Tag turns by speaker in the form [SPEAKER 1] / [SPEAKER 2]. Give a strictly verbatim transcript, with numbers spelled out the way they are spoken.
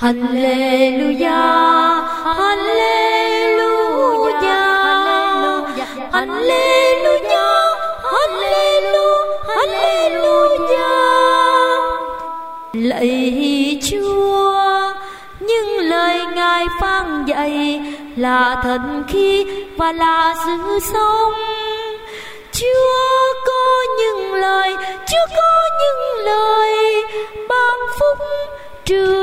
[SPEAKER 1] Hallelujah, Hallelujah, Hallelujah, Hallelujah, Hallelujah. Lạy Chúa, những lời Ngài phán dạy là thần khí và là sự sống. Chúa có những lời, Chúa có những lời ban phúc trưa